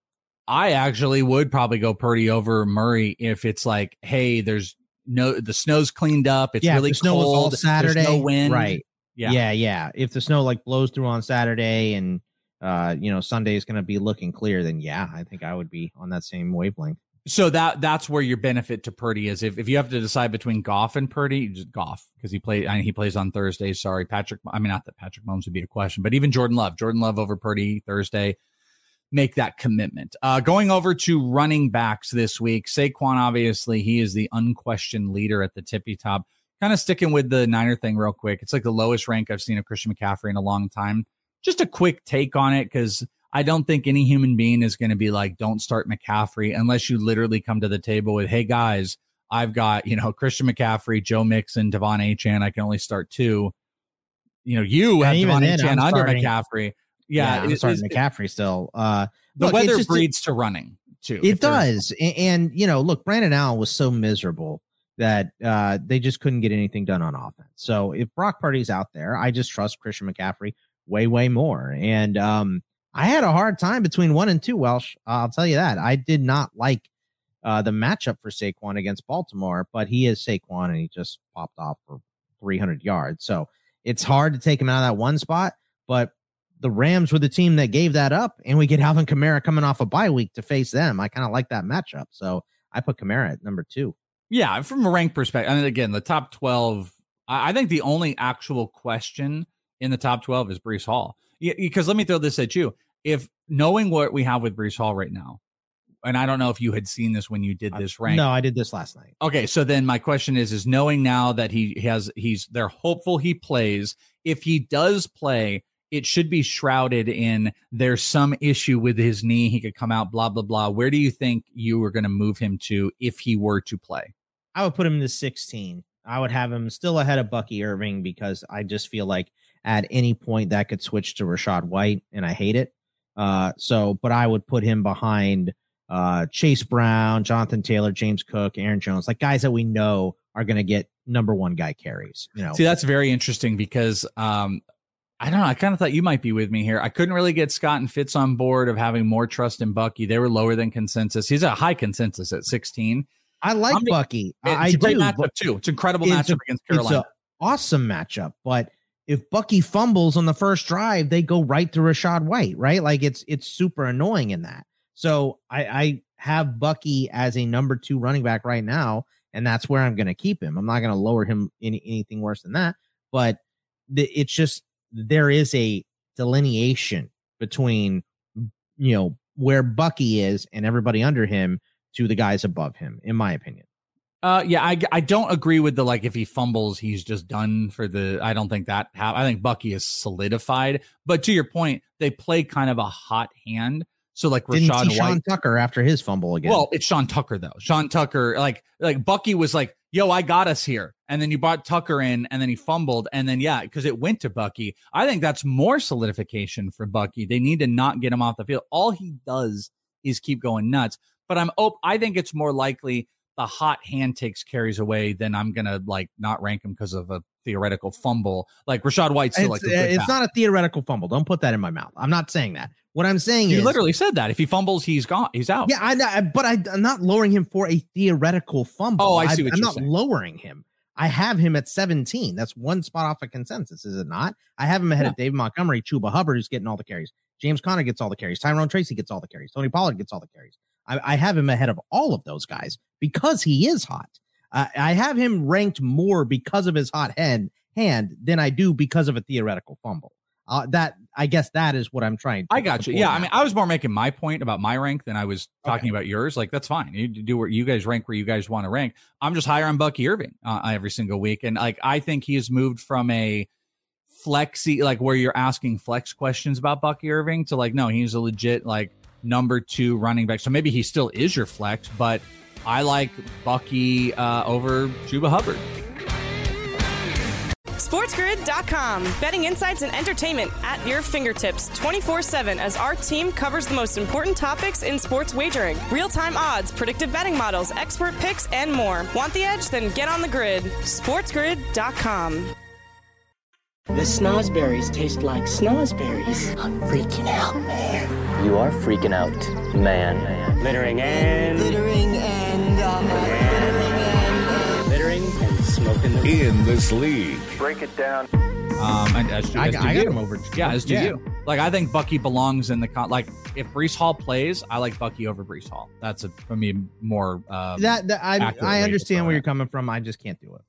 I actually would probably go Purdy over Murray if it's like, hey, there's no the snow's cleaned up. It's Yeah, if really the snow was cold. all Saturday, There's no wind. right? Yeah. yeah, yeah. If the snow like blows through on Saturday and uh, you know, Sunday is going to be looking clear, then yeah, I think I would be on that same wavelength. So that that's where your benefit to Purdy is. If if you have to decide between Goff and Purdy, just Goff, because he play I mean, he plays on Thursday. Sorry, Patrick. I mean, not that Patrick Mahomes would be a question, but even Jordan Love, Jordan Love over Purdy Thursday. Make that commitment. Uh, going over to running backs this week, Saquon, obviously, he is the unquestioned leader at the tippy top. Kind of sticking with the Niner thing real quick. It's like the lowest rank I've seen of Christian McCaffrey in a long time. Just a quick take on it, because I don't think any human being is going to be like, don't start McCaffrey, unless you literally come to the table with, hey, guys, I've got, you know, Christian McCaffrey, Joe Mixon, Devon Achane. I can only start two. You know, you And have even Devon then, Achane I'm under starting- McCaffrey. Yeah, Yeah, I'm it- starting it- McCaffrey still. Uh, The look, weather it's just- breeds to running, too. It if there's- does. And, and, you know, look, Brandon Allen was so miserable that uh, they just couldn't get anything done on offense. So if Brock Purdy's out there, I just trust Christian McCaffrey way, way more. And um, I had a hard time between one and two, Welsh. I'll tell you that. I did not like uh, the matchup for Saquon against Baltimore, but he is Saquon and he just popped off for three hundred yards. So it's hard to take him out of that one spot, but the Rams were the team that gave that up, and we get Alvin Kamara coming off a bye week to face them. I kind of like that matchup. So I put Kamara at number two. Yeah, from a rank perspective, I mean, again, the top twelve, I I think the only actual question in the top twelve is Breece Hall. Yeah, because let me throw this at you. If knowing what we have with Breece Hall right now, and I don't know if you had seen this when you did this rank. No, I did this last night. Okay, so then my question is, is knowing now that he has, he's, they're hopeful he plays. If he does play, it should be shrouded in there's some issue with his knee. He could come out, blah, blah, blah. Where do you think you were going to move him to if he were to play? I would put him to sixteen. I would have him still ahead of Bucky Irving because I just feel like at any point that could switch to Rashad White, and I hate it. Uh, so, but I would put him behind uh, Chase Brown, Jonathan Taylor, James Cook, Aaron Jones, like guys that we know are going to get number one guy carries. You know, See, that's very interesting because um, I don't know. I kind of thought you might be with me here. I couldn't really get Scott and Fitz on board of having more trust in Bucky. They were lower than consensus. He's a high consensus at sixteen. I like I'm- Bucky. It's I a great do, matchup but too. It's an incredible it's matchup a- against it's Carolina. a awesome matchup, but if Bucky fumbles on the first drive, they go right to Rashad White, right? Like it's it's super annoying in that. So I, I have Bucky as a number two running back right now, and that's where I'm going to keep him. I'm not going to lower him any anything worse than that. But the, it's just there is a delineation between you know where Bucky is and everybody under him to the guys above him, in my opinion. Uh, yeah, I, I don't agree with the, like, if he fumbles, he's just done for the, I don't think that, ha- I think Bucky is solidified. But to your point, they play kind of a hot hand. So, like, Didn't Rashad see Sean White. Tucker after his fumble again. Well, it's Sean Tucker, though. Sean Tucker, like, like Bucky was like, yo, I got us here. And then you brought Tucker in, and then he fumbled. And then, yeah, because it went to Bucky. I think that's more solidification for Bucky. They need to not get him off the field. All he does is keep going nuts. But I'm, oh, I think it's more likely the hot hand takes carries away than I'm going to, like, not rank him because of a theoretical fumble. Like, Rashad White's still, it's, like, a good it's back. not a theoretical fumble. Don't put that in my mouth. I'm not saying that. What I'm saying You is, literally said that. If he fumbles, he's gone. He's out. yeah, I, I but I, I'm not lowering him for a theoretical fumble. Oh, I see what I'm you're not saying. lowering him. I have him at seventeen. That's one spot off of consensus, is it not? I have him ahead Yeah. of David Montgomery, Chuba Hubbard, who's getting all the carries. James Conner gets all the carries. Tyrone Tracy gets all the carries. Tony Pollard gets all the carries. I, I have him ahead of all of those guys because he is hot. Uh, I have him ranked more because of his hot hand, hand than I do because of a theoretical fumble. Uh, that I guess that is what I'm trying to I got you. to Yeah, point I mean, out. I was more making my point about my rank than I was talking about yours. Like, that's fine. You do where you guys rank where you guys want to rank. I'm just higher on Bucky Irving uh, every single week, and like I think he has moved from a flexy, like where you're asking flex questions about Bucky Irving, to like, no, he's a legit like number two running back. So maybe he still is your flex, but I like Bucky uh, over Chuba Hubbard. SportsGrid dot com. Betting insights and entertainment at your fingertips twenty-four seven as our team covers the most important topics in sports wagering. Real-time odds, predictive betting models, expert picks, and more. Want the edge? Then get on the grid. SportsGrid dot com. The snozberries taste like snozberries. I'm freaking out, man. You are freaking out, man. Littering and... Littering and... Uh, littering and... Littering and smoking the... In this league. Break it down. Um, and as, I, as do I you. got him over. Yeah, as do yeah. you. Like, I think Bucky belongs in the con. Like, if Brees Hall plays, I like Bucky over Brees Hall. That's a, for me more. Um, That, that I accurate way I to understand throw where it. you're coming from. I just can't do it.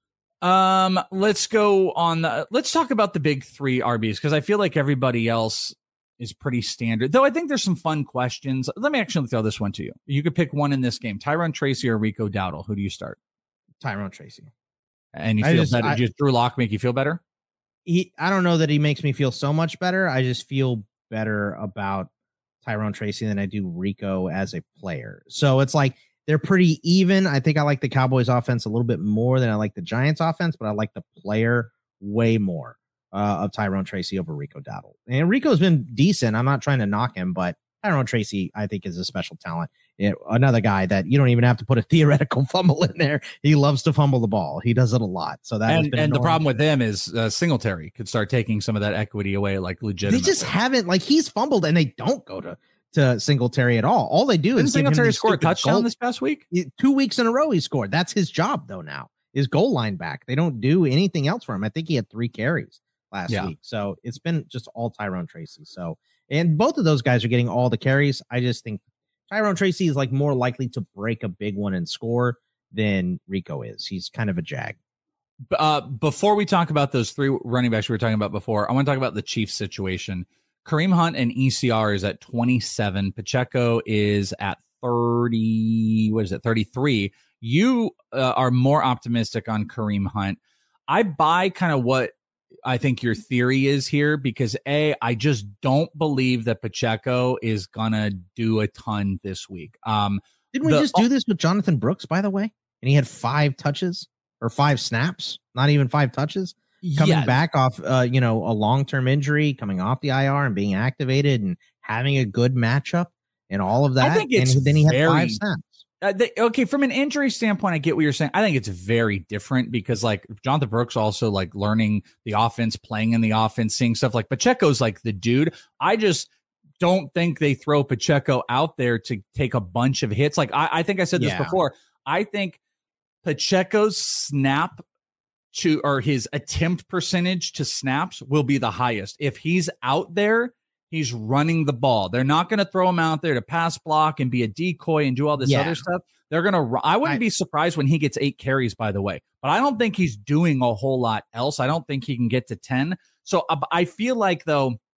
Um, let's go on. The, let's talk about the big three R Bs because I feel like everybody else is pretty standard. Though I think there's some fun questions. Let me actually throw this one to you. You could pick one in this game: Tyrone Tracy or Rico Dowdle. Who do you start? Tyrone Tracy. And you I feel just- better? I- Does Drew Lock make you feel better? He, I don't know that he makes me feel so much better. I just feel better about Tyrone Tracy than I do Rico as a player. So it's like they're pretty even. I think I like the Cowboys offense a little bit more than I like the Giants offense, but I like the player way more uh, of Tyrone Tracy over Rico Dowdle. And Rico's been decent. I'm not trying to knock him, but Tyrone Tracy, I think, is a special talent. You know, another guy that you don't even have to put a theoretical fumble in there. He loves to fumble the ball. He does it a lot. So that has And, been and the annoying. problem with them is uh, Singletary could start taking some of that equity away, like They legitimately. just haven't, like, he's fumbled and they don't go to to Singletary at all. All they do Didn't is give him Singletary these score a stupid touchdown goal- this past week? Two weeks in a row he scored. That's his job though. Now is goal line back. They don't do anything else for him. I think he had three carries last Yeah. week. So it's been just all Tyrone Tracy. So, and both of those guys are getting all the carries. I just think Tyrone Tracy is like more likely to break a big one and score than Rico is. He's kind of a jag. Uh, before we talk about those three running backs we were talking about before, I want to talk about the Chiefs situation. Kareem Hunt and E C R is at twenty-seven. Pacheco is at thirty. What is it? thirty-three. You uh, are more optimistic on Kareem Hunt. I buy kind of what I think your theory is here because A, I just don't believe that Pacheco is gonna do a ton this week. Um, Didn't we the- just do this with Jonathan Brooks, by the way? And he had five touches or five snaps, not even five touches. Coming Yeah. back off, uh, you know, a long-term injury, coming off the I R and being activated and having a good matchup and all of that. I think it's and then he had very- five snaps. Uh, they, okay, from an injury standpoint, I get what you're saying. I think it's very different because, like, Jonathan Brooks also like learning the offense, playing in the offense, seeing stuff like Pacheco's like the dude. I just don't think they throw Pacheco out there to take a bunch of hits. Like I, I think I said this Yeah. before. I think Pacheco's snap to or his attempt percentage to snaps will be the highest if he's out there. He's running the ball. They're not going to throw him out there to pass block and be a decoy and do all this Yeah. other stuff. They're going to, I wouldn't I- be surprised when he gets eight carries, by the way, but I don't think he's doing a whole lot else. I don't think he can get to ten. So uh, I feel like, though,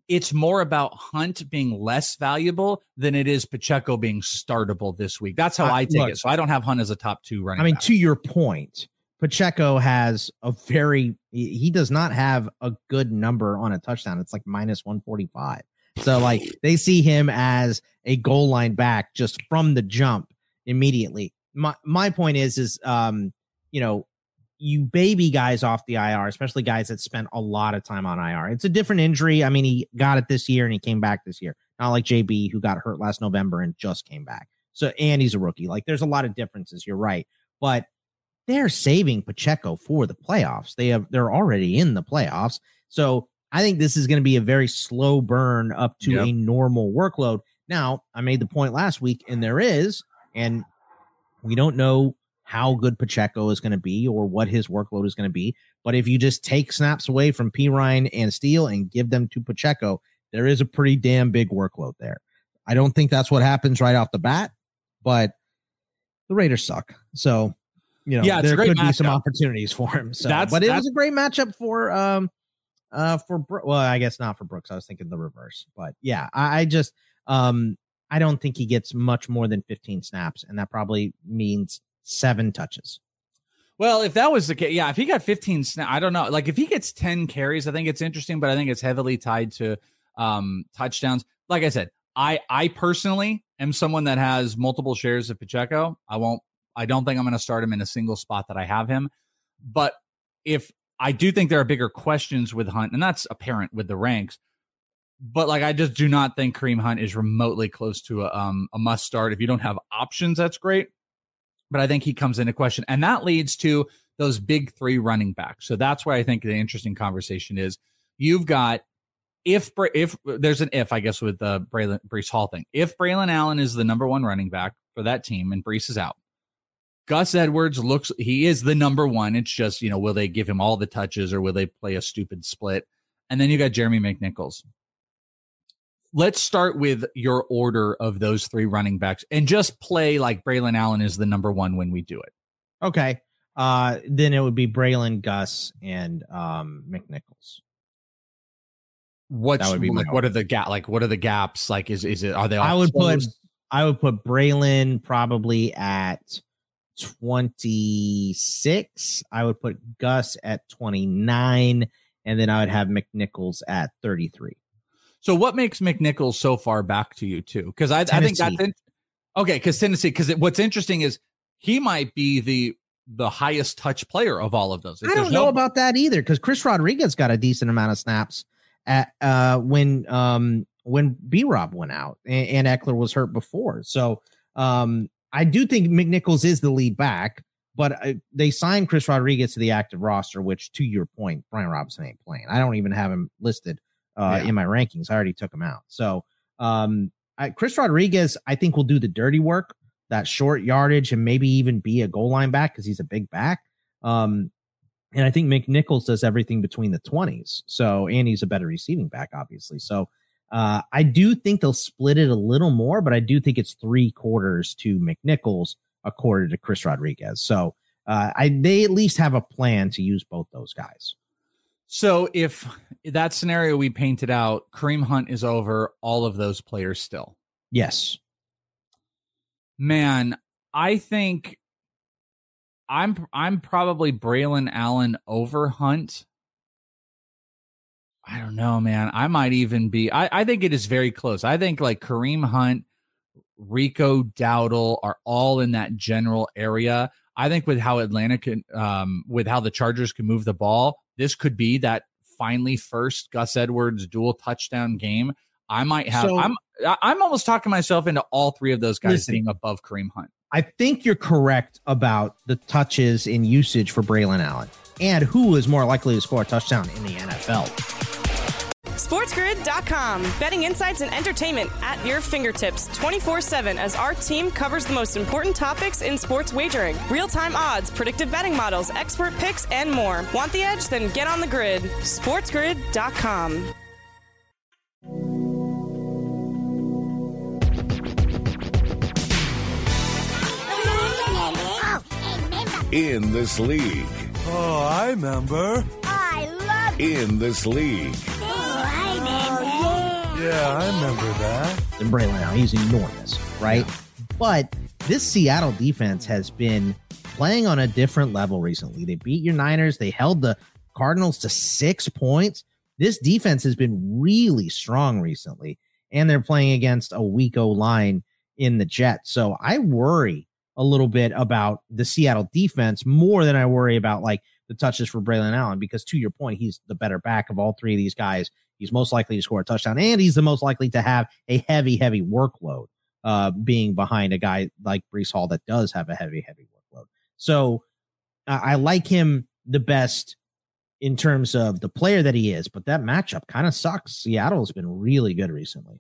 it's more about Hunt being less valuable than it is Pacheco being startable this week. That's how uh, I take look, it. So I don't have Hunt as a top two running I mean, back. To your point, Pacheco has a very, he does not have a good number on a touchdown. It's like minus one forty-five. So like they see him as a goal line back just from the jump immediately. My, my point is, is, um, you know, you baby guys off the I R, especially guys that spent a lot of time on I R. It's a different injury. I mean, he got it this year and he came back this year. Not like J B, who got hurt last November and just came back. So, and he's a rookie. Like, there's a lot of differences. You're right. But they're saving Pacheco for the playoffs. They have, they're already in the playoffs. So I think this is going to be a very slow burn up to yep. a normal workload. Now, I made the point last week, and there is, and we don't know how good Pacheco is going to be or what his workload is going to be. But if you just take snaps away from Perine and Steele and give them to Pacheco, there is a pretty damn big workload there. I don't think that's what happens right off the bat, but the Raiders suck. So, you know, yeah, there could matchup. be some opportunities for him. So, that's, but it that's, was a great matchup for, um, uh, for, well, I guess not for Brooks. I was thinking the reverse, but yeah, I, I just, um, I don't think he gets much more than fifteen snaps, and that probably means seven touches. Well, if that was the case, yeah, if he got fifteen snaps, I don't know. Like if he gets ten carries, I think it's interesting, but I think it's heavily tied to um, touchdowns. Like I said, I, I personally am someone that has multiple shares of Pacheco. I won't, I don't think I'm going to start him in a single spot that I have him. But if I do think there are bigger questions with Hunt, and that's apparent with the ranks, but like, I just do not think Kareem Hunt is remotely close to a, um, a must start. If you don't have options, that's great. But I think he comes into question. And that leads to those big three running backs. So that's where I think the interesting conversation is. You've got, if if there's an if, I guess, with the Braylon, Breece Hall thing. If Braylon Allen is the number one running back for that team and Breece is out, Gus Edwards looks, he is the number one. It's just, you know, will they give him all the touches or will they play a stupid split? And then you got Jeremy McNichols. Let's start with your order of those three running backs and just play like Braylon Allen is the number one when we do it. Okay. Uh, then it would be Braylon, Gus, and um, McNichols. What's like? What are the gap? Like, what are the gaps? Like, is is it? Are they? All I would close? put. I would put Braylon probably at twenty-six. I would put Gus at twenty-nine, and then I would have McNichols at thirty-three. So what makes McNichols so far back to you too? Because I, I think that's in, okay. Because Tennessee. Because what's interesting is he might be the the highest touch player of all of those. If I don't know no, about that either. Because Chris Rodriguez got a decent amount of snaps at uh, when um, when B-Rob went out and, and Eckler was hurt before. So um, I do think McNichols is the lead back. But uh, they signed Chris Rodriguez to the active roster, which, to your point, Brian Robinson ain't playing. I don't even have him listed Uh, yeah. in my rankings. I already took him out. So um, I, Chris Rodriguez, I think, will do the dirty work, that short yardage, and maybe even be a goal line back because he's a big back. Um, and I think McNichols does everything between the twenties. So, and he's a better receiving back, obviously. So uh, I do think they'll split it a little more, but I do think it's three quarters to McNichols, a quarter to Chris Rodriguez. So uh, I they at least have a plan to use both those guys. So if that scenario we painted out, Kareem Hunt is over all of those players still. Yes. Man, I think I'm I'm probably Braylon Allen over Hunt. I don't know, man. I might even be. I, I think it is very close. I think like Kareem Hunt, Rico Dowdle are all in that general area. I think with how Atlanta can, um, with how the Chargers can move the ball, this could be that finally first Gus Edwards dual touchdown game. I might have. So, I'm. I'm almost talking myself into all three of those guys listen, being above Kareem Hunt. I think you're correct about the touches in usage for Braylon Allen and who is more likely to score a touchdown in the N F L. SportsGrid dot com. Betting insights and entertainment at your fingertips twenty-four seven as our team covers the most important topics in sports wagering. Real-time odds, predictive betting models, expert picks, and more. Want the edge? Then get on the grid. SportsGrid dot com. In this league. Oh, I remember. I love In this league. Oh, I remember. Yeah, I remember that. And Braylon Allen, he's enormous, right? Yeah. But this Seattle defense has been playing on a different level recently. They beat your Niners. They held the Cardinals to six points. This defense has been really strong recently, and they're playing against a weak O-line in the Jets. So I worry a little bit about the Seattle defense more than I worry about like the touches for Braylon Allen, because to your point, he's the better back of all three of these guys. He's most likely to score a touchdown, and he's the most likely to have a heavy, heavy workload, uh, being behind a guy like Breece Hall that does have a heavy, heavy workload. So uh, I like him the best in terms of the player that he is, but that matchup kind of sucks. Seattle's been really good recently.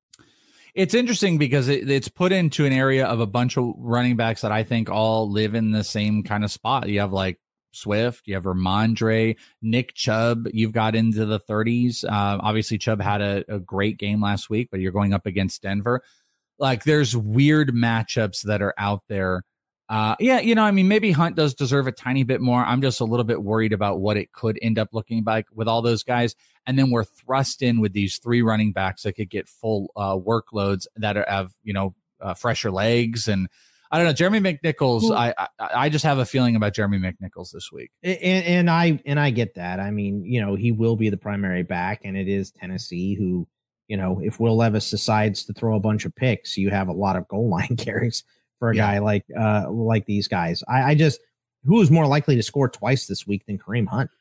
It's interesting because it, it's put into an area of a bunch of running backs that I think all live in the same kind of spot. You have like Swift, you have Ramondre, Nick Chubb, you've got into the thirties. Uh, obviously, Chubb had a, a great game last week, but you're going up against Denver. Like, there's weird matchups that are out there. Uh, yeah, you know, I mean, maybe Hunt does deserve a tiny bit more. I'm just a little bit worried about what it could end up looking like with all those guys. And then we're thrust in with these three running backs that could get full uh, workloads that are, have, you know, uh, fresher legs. And I don't know, Jeremy McNichols, Ooh. I, I I just have a feeling about Jeremy McNichols this week. And, and I and I get that. I mean, you know, he will be the primary back, and it is Tennessee who, you know, if Will Levis decides to throw a bunch of picks, you have a lot of goal line carries for a yeah. guy like uh like these guys. I, I just who is more likely to score twice this week than Kareem Hunt?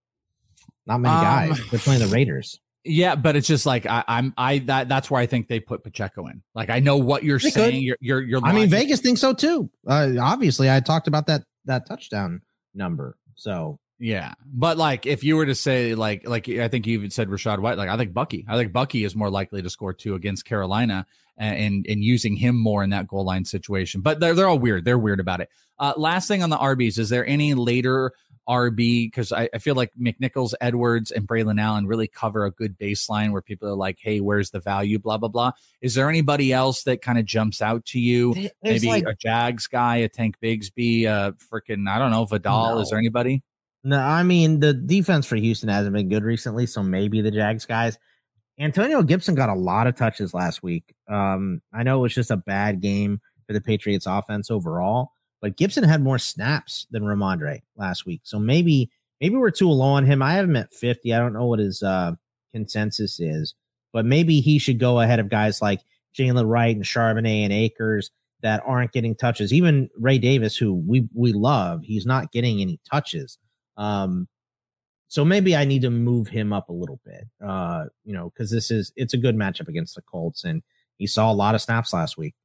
Not many guys. Um, They're playing the Raiders. Yeah, but it's just like I, I'm I that that's where I think they put Pacheco in. Like, I know what you're they saying. Could. You're you're you're. I mean, Vegas thinks so too. Uh, obviously, I talked about that that touchdown number. So yeah, but like if you were to say like like I think you even said Rachaad White. Like I think Bucky. I think Bucky is more likely to score two against Carolina, and and, and using him more in that goal line situation. But they're they're all weird. They're weird about it. Uh, last thing on the R Bs, is there any later R B? Because I, I feel like McNichols, Edwards, and Braylon Allen really cover a good baseline where people are like, hey, where's the value, blah, blah, blah. Is there anybody else that kind of jumps out to you? There's Maybe like, a Jags guy, a Tank Bigsby, a freaking, I don't know, Vidal. No. Is there anybody? No, I mean, the defense for Houston hasn't been good recently, so maybe the Jags guys. Antonio Gibson got a lot of touches last week. Um, I know it was just a bad game for the Patriots offense overall, but Gibson had more snaps than Ramondre last week. So maybe maybe we're too low on him. I have him at fifty. I don't know what his uh, consensus is, but maybe he should go ahead of guys like Jalen Wright and Charbonnet and Akers that aren't getting touches. Even Ray Davis, who we we love, he's not getting any touches. Um, so maybe I need to move him up a little bit, uh, you know, because this is it's a good matchup against the Colts, and he saw a lot of snaps last week.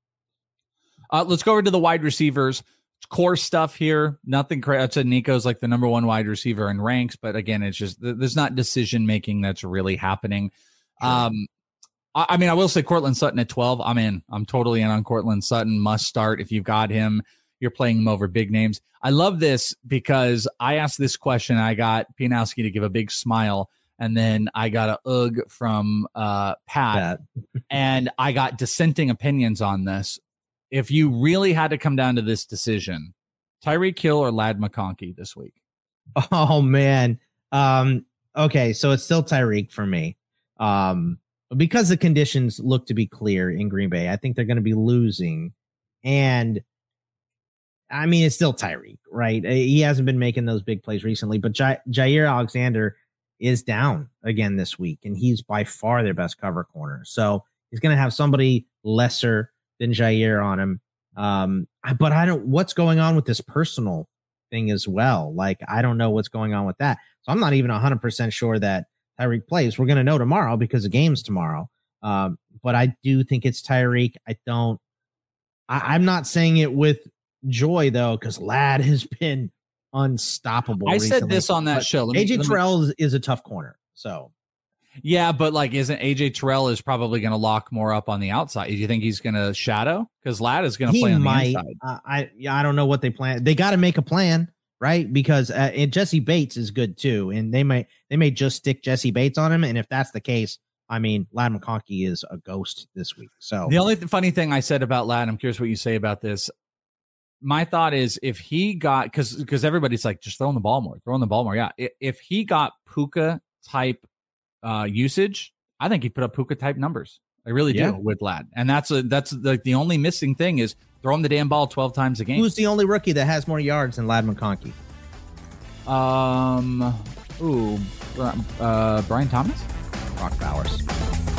Uh, let's go over to the wide receivers. Core stuff here. Nothing crazy. I said Nico's like the number one wide receiver in ranks, but again, it's just there's not decision making that's really happening. Um, I, I mean, I will say Cortland Sutton at twelve. I'm in. I'm totally in on Cortland Sutton. Must start if you've got him. You're playing him over big names. I love this because I asked this question. I got Pianowski to give a big smile, and then I got a ugh from uh, Pat, and I got dissenting opinions on this. If you really had to come down to this decision, Tyreek Hill or Ladd McConkey this week? Oh, man. Um, okay, so it's still Tyreek for me. Um, because the conditions look to be clear in Green Bay, I think they're going to be losing. And, I mean, it's still Tyreek, right? He hasn't been making those big plays recently, but J- Jair Alexander is down again this week, and he's by far their best cover corner. So he's going to have somebody lesser than Jair on him. Um, but I don't, what's going on with this personal thing as well? Like, I don't know what's going on with that. So I'm not even one hundred percent sure that Tyreek plays. We're going to know tomorrow because the game's tomorrow. Um, but I do think it's Tyreek. I don't, I, I'm not saying it with joy though, because Ladd has been unstoppable. I recently. said this on that but show. Let A J me, Terrell me... is, is a tough corner. So yeah, but like, isn't A J Terrell is probably going to lock more up on the outside? Do you think he's going to shadow? Because Ladd is going to play on might, the inside. Uh, I yeah, I don't know what they plan. They got to make a plan, right? Because uh, and Jesse Bates is good too, and they may they may just stick Jesse Bates on him. And if that's the case, I mean, Ladd McConkey is a ghost this week. So the only th- funny thing I said about Ladd, I'm curious what you say about this. My thought is if he got because because everybody's like just throwing the ball more, throwing the ball more. Yeah, if, if he got Puka type uh, usage, I think he'd put up Puka type numbers. I really Yeah. do with Ladd. And that's a, that's like the only missing thing is throw him the damn ball twelve times a game. Who's the only rookie that has more yards than Ladd McConkey? Um, ooh, uh, Brian Thomas? Brock Bowers.